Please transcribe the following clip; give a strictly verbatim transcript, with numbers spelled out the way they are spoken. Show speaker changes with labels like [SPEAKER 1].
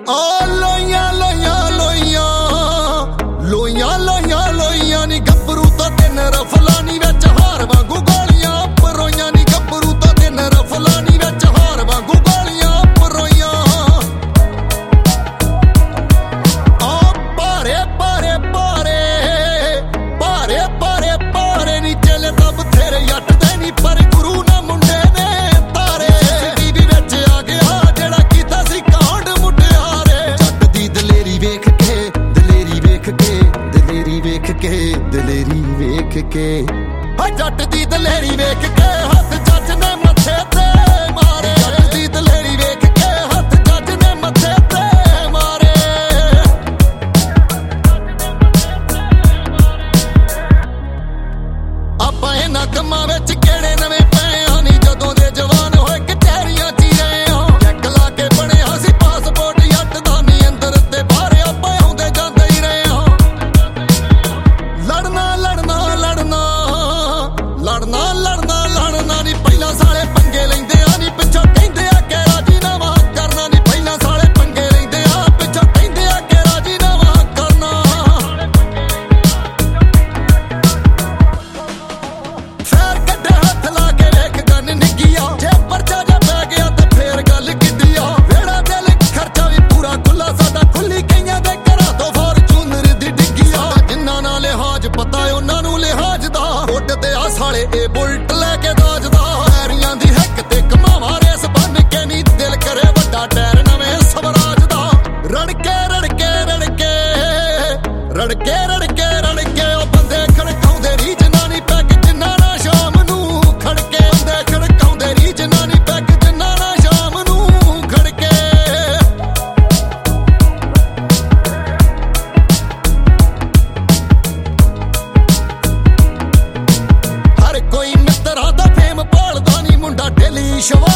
[SPEAKER 1] ਆ ਲੋਈਆਂ ਲੋਈਆਂ ਲੋਈਆਂ ਲੋਈਆਂ ਲੋਈਆਂ ਲੋਈਆਂ ਨੀ ਗੱਭਰੂ ਤਾਂ ਤਿੰਨ ਰਫਲਾਂ ਨੀ ਵਿੱਚ ਹਾਰ ਵਾਂਗੂ ਗੋਲੀਆਂ ਪਰੋਈਆਂ ਨੀ ਗੱਭਰੂ ਤਾਂ ਤਿੰਨ ਰਫਲਾਂ ਨੀ ਵਿੱਚ ਹਾਰ ਵਾਂਗੂ ਗੋਲੀਆਂ ਪਰੋਈਆਂ ਆ ਭਾਰੇ ਭਾਰੇ ਭਾਰੇ ਭਾਰੇ ਭਾਰੇ ਭਾਰੇ ਨੀ ਚੱਲ ਤਾਂ ਬਥੇਰੇ ਜੱਟ ਦੇ ਨੀ ਪਰ ਗੁਰੂ ਨਾ ਮੁੰਡੇ ਨੇ ਤਾਰੇ ਟੀਵੀ ਵਿੱਚ ਆ ਗਿਆ ਜਿਹੜਾ ਕੀਤਾ ਸੀ ਕਾਂਡ ਮੁਟਿਆਰੇ ਜੱਟ ਦੀ ਦਲੇਰੀ ਵੇਖ ਕੇ ਦਲੇਰੀ ਵੇਖ ਕੇ ਦਲੇਰੀ ਵੇਖ ਕੇ ਦਲੇਰੀ ਵੇਖ ਕੇ ਹਾ ਜੱਟ ਦੀ ਦਲੇਰੀ ਵੇਖ ਕੇ ਹੱਥ ਜੱਜ ਨੇ ਮੱਥੇ ਤੇ ਮਾਰੇ ਜੱਟ ਦੀ ਦਲੇਰੀ ਵੇਖ ਕੇ ਹੱਥ ਜੱਜ ਨੇ ਮੱਥੇ ਤੇ ਮਾਰੇ ਆਪਾਂ ਇਹਨਾਂ ਕੰਮਾਂ ਵਿੱਚ ਕਿਹੜੇ ਨਵੇਂ ਪਏ ਆ ਨੀ ਜਦੋਂ ਦੇ ਜਵਾਨ ਹੋਏ ਕਚਹਿਰੀਆਂ 'ਚ ਹੀ ਰਹੇ ਆ ਚੈੱਕ ਲਾ ਕੇ ਬਣਿਆ ਸੀ ਪਾਸਪੋਰਟ ਜੱਟ ਦਾ ਨੀ ਅੰਦਰ ਤੇ ਬਾਹਰ ਆਪਾਂ ਆਉਂਦੇ ਜਾਂਦੇ ਹੀ ਰਹੇ ਆ ਲੜਨਾ ਲੜਨਾ ਲੜਨਾ ਲੜਨਾ ਲੜਨਾ ਲੜਨਾ ਨੀ ਪਹਿਲਾਂ ਸਾਲੇ ਪੰਗੇ ਲੈਂਦੇ ਆ ਨੀ ਪਿੱਛੋਂ ਕਹਿੰਦੇ ਆ ਕਿ ਰਾਜੀਨਾਮਾ ਕਰਨਾ ਨੀ ਪਹਿਲਾਂ ਸਾਲੇ ਪੰਗੇ ਲੈਂਦੇ ਆ ਪਿੱਛੋਂ ਕਹਿੰਦੇ ਆ ਕਿ ਰਾਜੀਨਾਮਾ ਕਰਨਾ ਫੇਰ ਕੱਢੇ ਹੱਥ ਲਾ ਕੇ ਵੇਖ ਗੰਨ ਨਿੱਗੀਆ ਜੇ ਪਰਚਾ ਜਾ ਪੈ ਗਿਆ ਤੇ ਫੇਰ ਗੱਲ ਕੀਤੀ ਆ ਵੇੜਾ ਦਿਲ ਖਰਚਾ ਵੀ ਪੂਰਾ ਖੁੱਲਾ ਸਾਡਾ ਖੁੱਲੀ ਕਈਆਂ ਦੇ ਘਰਾਂ ਤੋਂ ਫੋਰਚੂਨਰ ਦੀ ਡਿੱਗੀ ਆ ਜਿੰਨਾ ਨਾਲ ਲਿਹਾਜ਼ ਪਤਾ ਉਹਨਾਂ ਨੂੰ ਲਿਹਾਜ਼ ਦਾ ਉੱਡਦੇ ਆ ਸਾਲੇ ਇਹ ਬੁਲਟ ਲੈ ਕੇ ਦਾਜਦਾ ਪੈਰੀਆਂ ਦੀ ਹਿੱਕ ਤੇ ਕਮਾਵਾ ਰੇਸ ਬੰਨ ਕੇ ਨੀ ਦਿਲ ਕਰੇ ਵੱਡਾ ਟਾਇਰ ਨਵੇਂ ਸਵਰਾਜ ਦਾ ਰੜਕੇ ਰੜਕੇ ਰੜਕੇ ਰੜਕੇ ਰੜਕੇ ਰੜਕੇ ਉਹ ਬੰਦੇ ਖੜਕਾਉਂਦੇ ਰੀਜਨਾਂ ਨੀ ਪੈਗ ਜਿੰਨਾ ਨਾ ਸ਼ਾਮ ਨੂੰ ਖੜਕੇ ਬੰਦੇ ਖੜਕਾਉਂਦੇ ਰੀਜਨਾਂ ਨੀ ਪੈਗ ਜਿੰਨਾ ਨਾ ਸ਼ਾਮ ਨੂੰ ਖੜਕੇ ਹਰ ਕੋਈ ਮਿੱਤਰਾਂ ਦਾ ਫੇਮ ਭਾਲਦਾ ਨੀ ਮੁੰਡਾ ਡੇਲੀ ਸ਼ੋ